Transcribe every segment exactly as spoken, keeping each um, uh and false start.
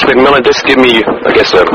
Coach McMillan, just give me, I guess, a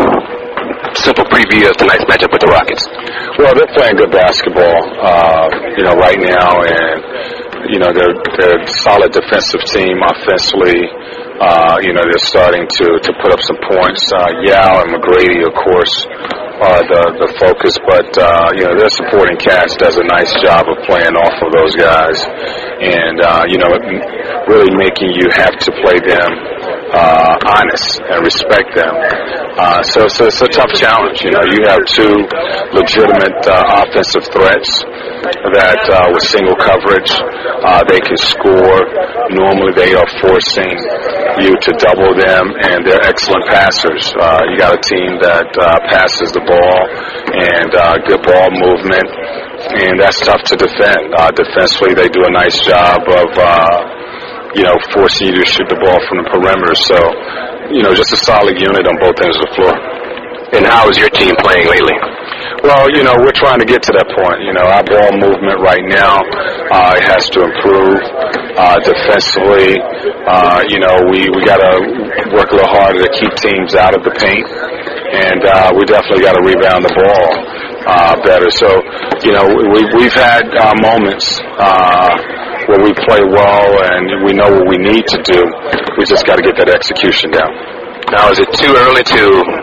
simple preview of tonight's matchup with the Rockets. Well, they're playing good basketball, uh, you know, right now, and, you know, they're, they're a solid defensive team offensively. Uh, you know, they're starting to, to put up some points. Uh, Yao and McGrady, of course, are the, the focus, but, uh, you know, their supporting cast does a nice job of playing off of those guys and, uh, you know, really making you have to play them uh, honest and respect them. Uh, so, so it's a tough challenge. You know, you have two legitimate uh, offensive threats that uh, with single coverage, uh, they can score. Normally they are forcing you to double them, and they're excellent passers. Uh, you got a team that uh, passes the ball and uh, good ball movement, and that's tough to defend. Uh, defensively, they do a nice job of, uh, you know, forcing you to shoot the ball from the perimeter. So, you know, just a solid unit on both ends of the floor. And how is your team playing lately? Well, you know, we're trying to get to that point. You know, our ball movement right now uh, has to improve uh, defensively. Uh, you know, we, we got to work a little harder to keep teams out of the paint. And uh, we definitely got to rebound the ball uh, better. So, you know, we, we've had uh, moments uh, where we play well and we know what we need to do. We just got to get that execution down. Now, is it too early to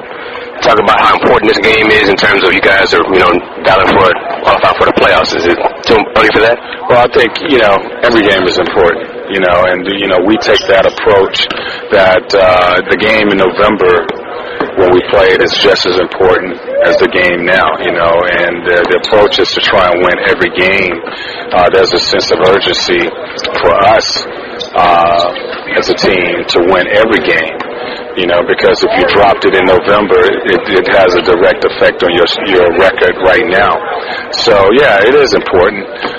talk about how important this game is in terms of you guys are, you know, battling for it, qualifying for the playoffs? Is it too early for that? Well, I think, you know, every game is important, you know, and, you know, we take that approach that uh, the game in November when we play it is just as important as the game now, you know, and uh, the approach is to try and win every game. Uh, there's a sense of urgency for us uh, as a team to win every game. You know, because if you dropped it in November, it, it has a direct effect on your your record right now. So yeah, it is important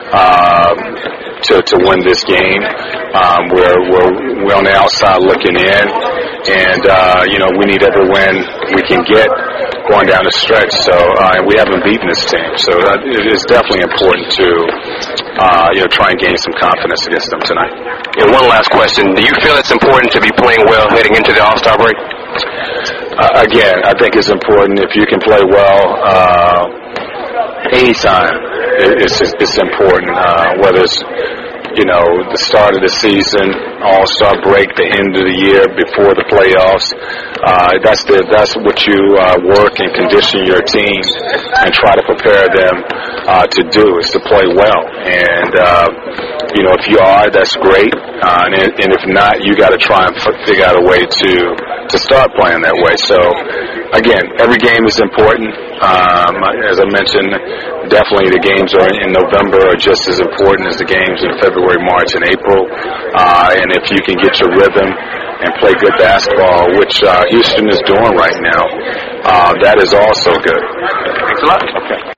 um, to to win this game. Um, we're we're we're on the outside looking in, and uh, you know we need every win we can get going down the stretch. So uh, and we haven't beaten this team, so uh, it is definitely important to uh, you know try and gain some confidence against them tonight. And one last question: do you feel it's important to be playing well heading into the All-Star break? Uh, again, I think it's important if you can play well uh, anytime. It's it's important, uh, whether it's you know the start of the season, All-Star break, the end of the year, before the playoffs. Uh, that's the that's what you uh, work and condition your team and try to prepare them uh, to do is to play well. And uh, you know if you are, that's great. Uh, and, and if not, you got to try and f- figure out a way to to start playing that way. So again, every game is important. Um, as I mentioned, definitely the games are in November are just as important as the games in February, March, and April. Uh, and if you can get your rhythm and play good basketball, which uh, Houston is doing right now, uh, that is also good. Thanks a lot. Okay.